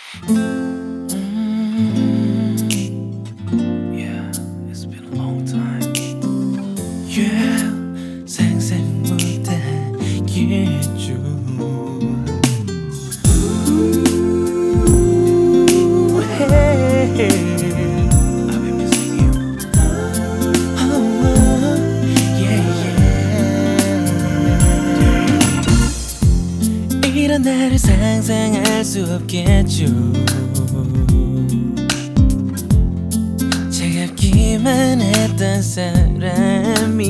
Yeah, it's been a long time. Yeah, 생생무대기죠. I've been missing you. 이런 나를 상상할 수 없겠죠. 차갑기만 했던 사람이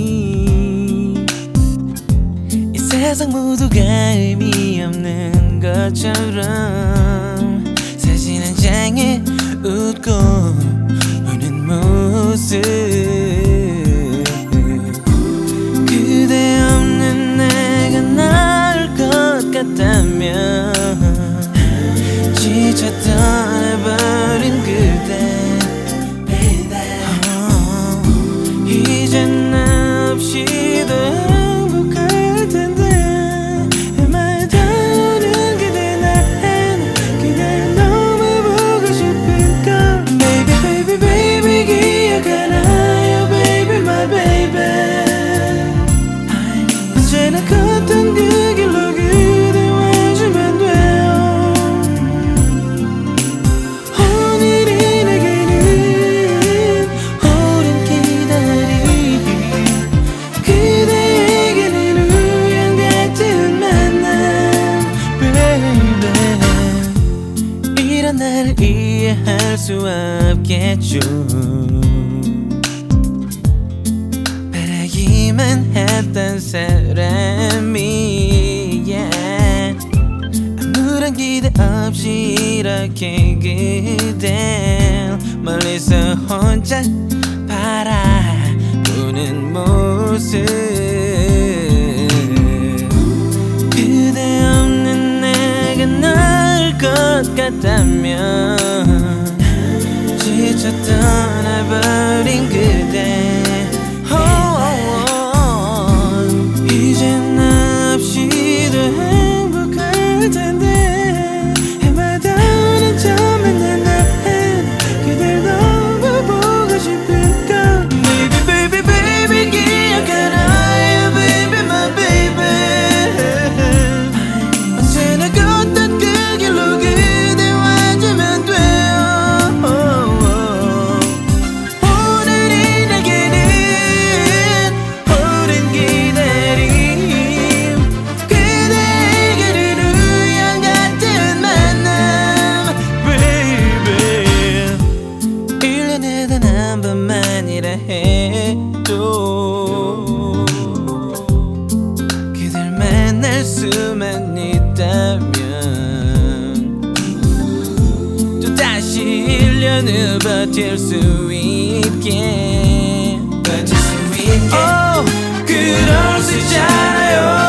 이 세상 모두가 의미 없는 것처럼 사진 한 장에 웃고 우는 모습, 그대 없는 내가 나을 것 같다면 지쳐 떠나버린 그대, 이젠 나 없이도 행복할 텐데 해마다는 그대 난 그댈 너무 보고 싶을까. Baby baby baby 기억하나요 baby my baby. 언제나 걷던 그 길로 그대 와주면 돼요. 오늘이 내게는 오랜 기다림, 그대에게는 우연 같은 만남. Baby 이런 나를 이해할 수 없겠죠. 바라기만 했던 사람이 yeah. 아무런 기대 없이 이렇게 그댈 멀리서 혼자 바라보는 모습, 그대 없는 내가 나을 것 같다면 지쳐 떠나버린 그대, 이젠 나 없이도 행복할 텐데 해마다는 처음 만난 날 그댈 너무 보고 싶을까. Baby baby baby 기억하나요 baby my baby. 언제나 걷던 그 길로 그대 와주면 돼요. 오늘이 내게는 오랜 기다림, 그대에게는 우연 같은 만남. Baby 1년에 단 한 번만이라 해도 그댈 만날 수만 있다면 또 다시 1년을 버틸 수 있게. 그럴 수 있잖아요.